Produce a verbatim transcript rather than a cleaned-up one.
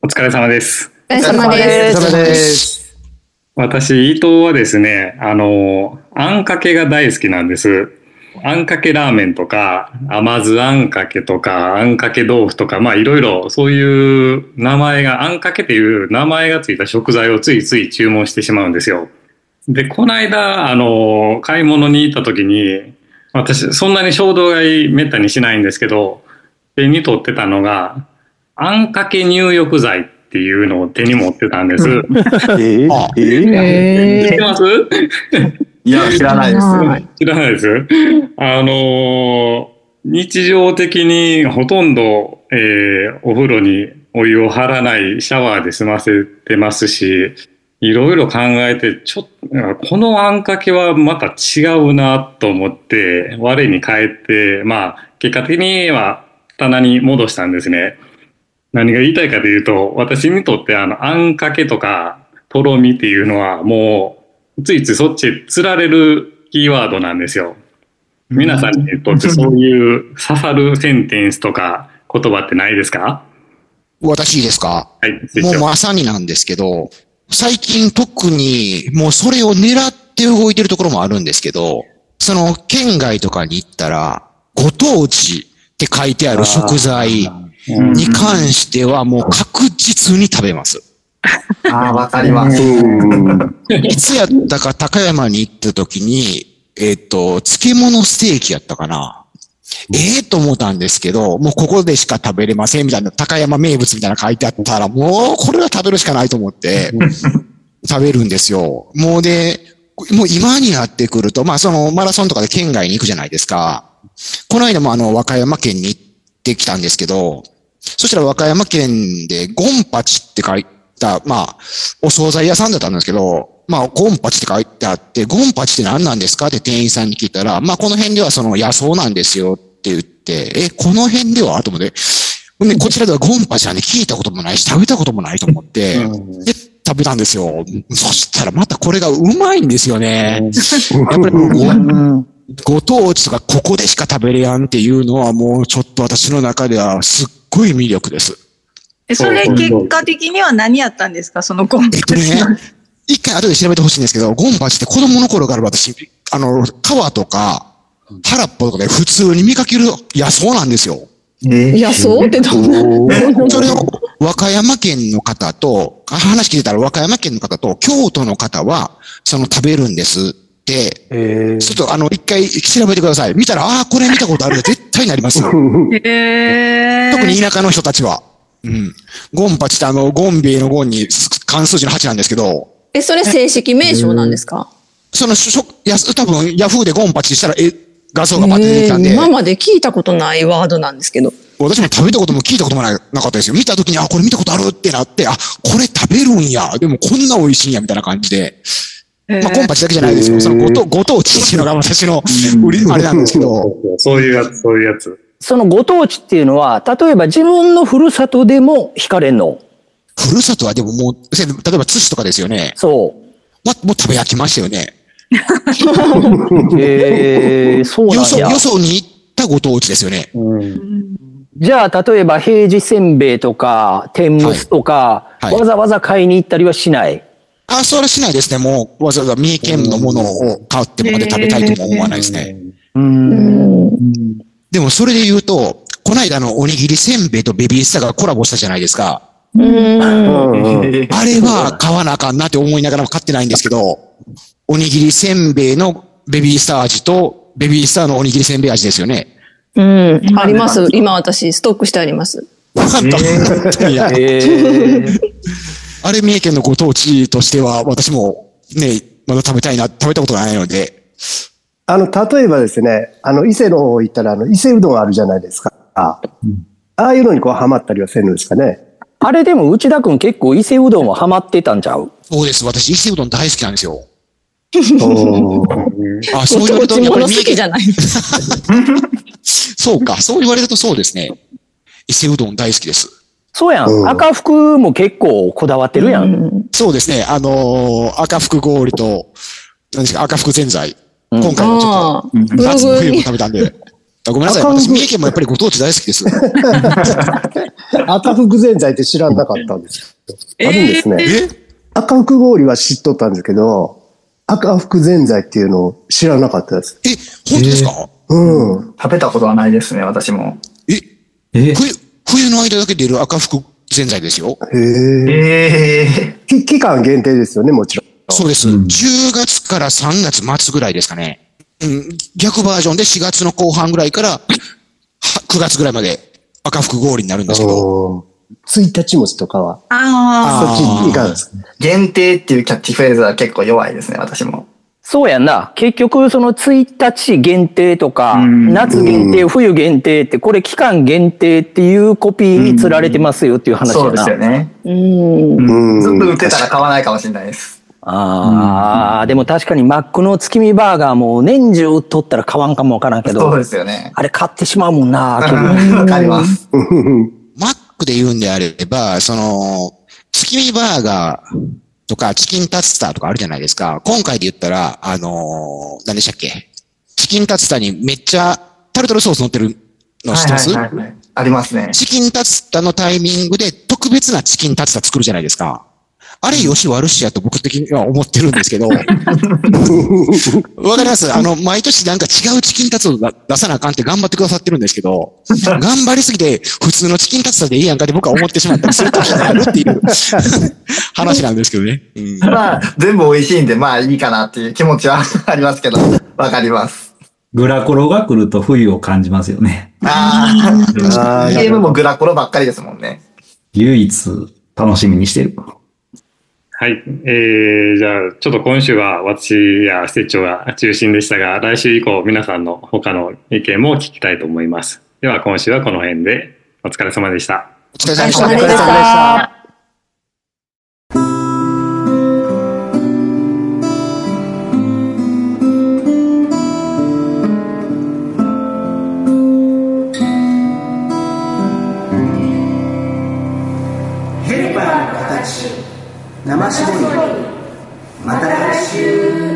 疲れ様です。 お疲れ様です。 お疲れ様です。 私、伊藤はですね、あの、あんかけが大好きなんです。あんかけラーメンとか、甘酢あんかけとか、あんかけ豆腐とか、まあいろいろそういう名前が、あんかけっていう名前がついた食材をついつい注文してしまうんですよ。で、この間、あの、買い物に行った時に、私、そんなに衝動買いめったにしないんですけど、手に取ってたのが、あんかけ入浴剤っていうのを手に持ってたんです。えー、 あえー、知ってます？ いや、知らないです。 知らないです。あのー、日常的にほとんど、えー、お風呂にお湯を張らないシャワーで済ませてますし、いろいろ考えて、ちょっと、このあんかけはまた違うなと思って、我に返って、まあ、結果的には棚に戻したんですね。何が言いたいかというと、私にとってあの、あんかけとか、とろみっていうのはもう、ついついそっちへ釣られるキーワードなんですよ。皆さんにとってそういう刺さるセンテンスとか言葉ってないですか？ 私ですか？ はい。 もうまさになんですけど、最近特にもうそれを狙って動いてるところもあるんですけど、その県外とかに行ったら、ご当地って書いてある食材に関してはもう確実に食べます。 ああ、わかります。 いつやったか高山に行った時に、えっと、漬物ステーキやったかな。ええと思ったんですけど、もうここでしか食べれませんみたいな、高山名物みたいなの書いてあったら、もうこれは食べるしかないと思って、食べるんですよ。もうで、もう今になってくると、まあそのマラソンとかで県外に行くじゃないですか。この間もあの和歌山県に行ってきたんですけど、そしたら和歌山県でゴンパチって書いた、まあ、お惣菜屋さんだったんですけど、まあ、ゴンパチって書いてあって、ゴンパチって何なんですかって店員さんに聞いたら、まあ、この辺ではその野草なんですよって言って、え、この辺ではと思って、で、こちらではゴンパチはね、聞いたこともないし、食べたこともないと思って、で、食べたんですよ。そしたらまたこれがうまいんですよね。やっぱりご、ご当地とかここでしか食べれやんっていうのはもうちょっと私の中ではすっごい魅力です。 え、それ結果的には何やったんですか、そのゴンパチ。 えっとね、一回後で調べてほしいんですけど、ゴンパチって子供の頃から私、あの、川とか、原っぽとかで普通に見かける野草なんですよ。 えー、野草ってどんなそれを和歌山県の方と、話聞いてたら和歌山県の方と京都の方は、その食べるんですって、えー、ちょっとあの、一回調べてください。見たら、ああ、これ見たことある絶対になりますよ。 えー、 特に田舎の人たちは。うん。ゴンパチってあの、ゴンベイのゴンに漢数字のはちなんですけど。 え、それ正式名称なんですか？ その、や、多分、ヤフーでゴンパチしたら、え、画像がバッて出てきたんで。 今まで聞いたことないワードなんですけど。 私も食べたことも聞いたこともない、なかったですよ。見たときに、あ、これ見たことあるってなって、あ、これ食べるんや。でもこんな美味しいんや、みたいな感じで。まあ、ゴンパチだけじゃないですよ。そのご当、ご当地っていうのが私の売り、あれなんですけど。 そういうやつ、そういうやつ。 そのご当地っていうのは、例えば自分のふるさとでも惹かれんの？ ふるさとはでももう、例えば津市とかですよね。 そう。 ま、もう食べ飽きましたよね。 えー、そうなんや。 よそ、よそに行ったご当地ですよね。 うん、じゃあ、例えば平治せんべいとか、天むすとか、はいはい、わざわざ買いに行ったりはしない？ あ、それはしないですね。もう、わざわざ三重県のものを買ってまで食べたいとも思わないですね。 うーん。 でもそれで言うと、この間のおにぎりせんべいとベビースターがコラボしたじゃないですか。 うーん。 あれは買わなあかんなって思いながらも買ってないんですけど、おにぎりせんべいのベビースター味とベビースターのおにぎりせんべい味ですよね。 うん。あります。今私ストックしてあります。 なんと、いや、えー、あれ三重県のご当地としては私もね、まだ食べたいな、食べたことがないので。 あの、例えばですね、あの、伊勢の方行ったら、あの、伊勢うどんあるじゃないですか。ああいうのにこう、ハマったりはせるんですかね。 あれでも、内田くん結構伊勢うどんはハマってたんちゃう？ そうです。私、伊勢うどん大好きなんですよ。 あ、そう言われると、やっぱり三重県じゃない。 そうか。そう言われるとそうですね。伊勢うどん大好きです。 そうやん。うん、赤福も結構こだわってるやん。うん、 そうですね。あのー、赤福氷と、何ですか、赤福ぜんざい。今回もちょっと、夏も冬も食べたんで。ごめんなさい。私、三重県もやっぱりご当地大好きです。 赤福ぜんざいって知らなかったんですよ。あるんですね。 え赤福氷は知っとったんですけど、赤福ぜんざいっていうのを知らなかったです。 え、本当ですか？ うん。 食べたことはないですね、私も。 え、 え冬、冬の間だけ出る赤福ぜんざいですよ。 へえ。 えき期間限定ですよね、もちろん。 そうです。じゅうがつからさんがつ末ぐらいですかね。うん、逆バージョンでしがつの後半ぐらいからくがつぐらいまで赤福氷になるんですけど。 ついたち餅とかは。 あそっちいかがですか？ 限定っていうキャッチフレーズは結構弱いですね、私も。 そうやんな。結局、そのついたち限定とか、夏限定、冬限定って、これ期間限定っていうコピーに釣られてますよっていう話やな。 そうですよね。 うん。 うん。ずっと売ってたら買わないかもしれないです。 ああ、でも確かにマックの月見バーガーも年中売っとったら買わんかもわからんけど。 そうですよね。 あれ買ってしまうもんな。 わかります。 マックで言うんであれば、その、月見バーガーとかチキンタツタとかあるじゃないですか。今回で言ったら、あのー、何でしたっけ？チキンタツタにめっちゃタルタルソース乗ってるの知ってます？ はいはいはいはい。ありますね。 チキンタツタのタイミングで特別なチキンタツタ作るじゃないですか。あれ、よし悪しやと僕的には思ってるんですけど。わかりますあの、毎年なんか違うチキンタツを出さなあかんって頑張ってくださってるんですけど、頑張りすぎて普通のチキンタツタでいいやんかって僕は思ってしまったりするときがあるっていう話なんですけどね。うん、 まあ、全部美味しいんで、まあいいかなっていう気持ちはありますけど、わかります。 グラコロが来ると冬を感じますよね。 ああ、ゲームもグラコロばっかりですもんね。 唯一楽しみにしてる。 はい。えー、じゃあ、ちょっと今週は私や施設長が中心でしたが、来週以降皆さんの他の意見も聞きたいと思います。では今週はこの辺でお疲れ様でした。 お疲れ様でした。 お疲れ様でした。 ヘルパーの形生絞りまた来週。